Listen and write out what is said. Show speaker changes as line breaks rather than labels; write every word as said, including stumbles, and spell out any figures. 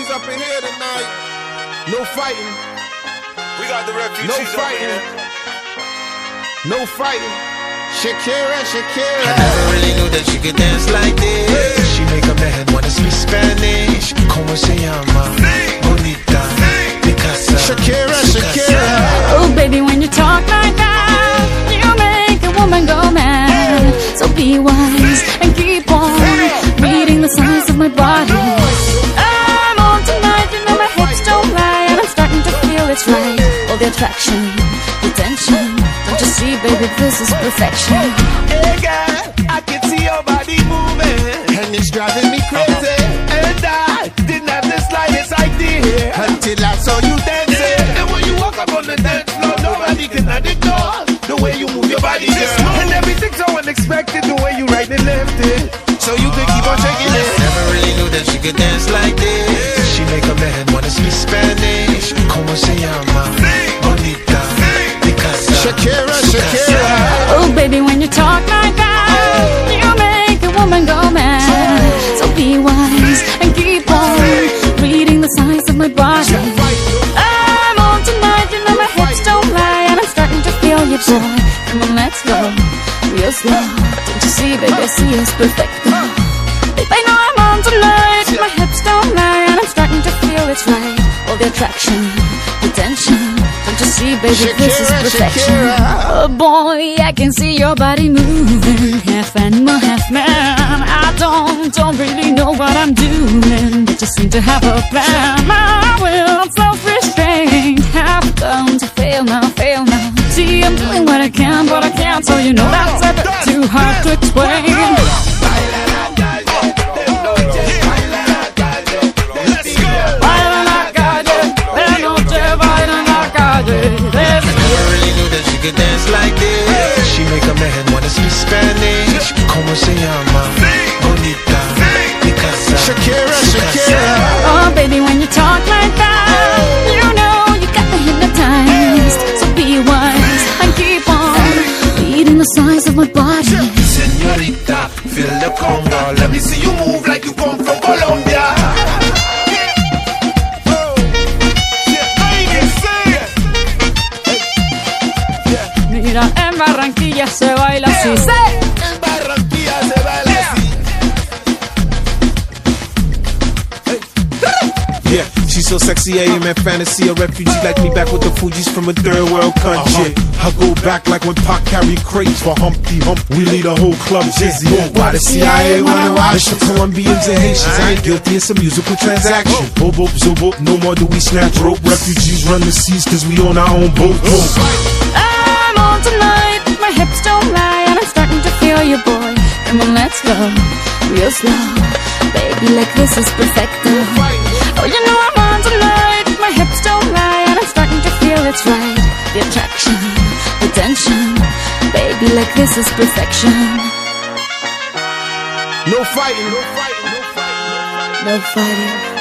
refugees up in here tonight. No fighting.
We got the refugees
No
up
fighting.
here.
No fighting. Shakira, Shakira.
I never really knew that she could dance like this.
Hey.
She make a man wanna speak Spanish. Como se llama? Bonita. Picasa.
Shakira, Shakira.
Oh baby, when you talk like that, you make a woman go mad. So be wise and keep on reading the signs of my body. I'm on tonight, you know my hips don't lie, and I'm starting to feel it's right. All the attraction, the tension. Don't you see, baby, this is perfection.
Hey girl, I can see your body moving,
And it's driving me crazy.
and I didn't have the slightest idea
Until I saw you dancing.
And when you walk up on the dance floor, nobody can ignore the way you move your body, girl. And everything's so unexpected, the way you right and left it, so you can keep on shaking it. Never really knew that she could dance like this. She make a man wanna speak Spanish. Como se llama? Bonita. Picasa.
Shakira, Shakira.
Oh baby, when you talk like that, you make a woman go mad. So be wise and keep on reading the signs of my body. I'm on tonight, you know my hips don't lie, and I'm starting to feel you, boy. Come on, let's go, real slow. Don't you see, baby, I see it's perfect. Babe, I know I'm on tonight, my hips don't lie, and I'm starting to feel it's right. All the attraction, the tension. Don't you see, baby, this is
Shakira,
perfection.
Shakira.
Oh boy, I can see your body moving, half animal, half man. I don't, don't really know what I'm doing, but just seem to have a plan. My will, self-restraint, have come to fail now, fail now. See, I'm doing what I can, but I can't, so you know that's a bit too hard to explain.
Never really knew that she could dance like this. She make a man wanna speak Spanish. Como se llama? Bonita. Picasa.
Shakira, Shakira.
Oh baby, when you talk like that, you know you got me hypnotized. So be wise and keep on reading the signs of my body.
Señorita, feel the conga. Let me see you move like you come from Colombia.
Mira, en Barranquilla se baila así.
En Barranquilla se baila así.
Yeah, she's so sexy, I am in fantasy. A refugee like me back with the Fugees from a third world country. I go back like when Pac carried crates for Humpty Hump. We lead a whole club dizzy. Why the C I A wanna watch the Colombians and Haitians? I ain't guilty, it's a musical transaction. Boop, boop, zoop, boop, no more do we snatch rope. Refugees run the seas cause we own our own boat.
I'm on tonight, my hips don't lie, and I'm starting to feel you, boy. Come on, let's go, real slow. Baby, like this is perfect. Oh, you know I'm on tonight, my hips don't lie, and I'm starting to feel it's right. The attraction, the tension. Baby, like this is perfection.
No fighting, no fighting, no fighting.
No fighting.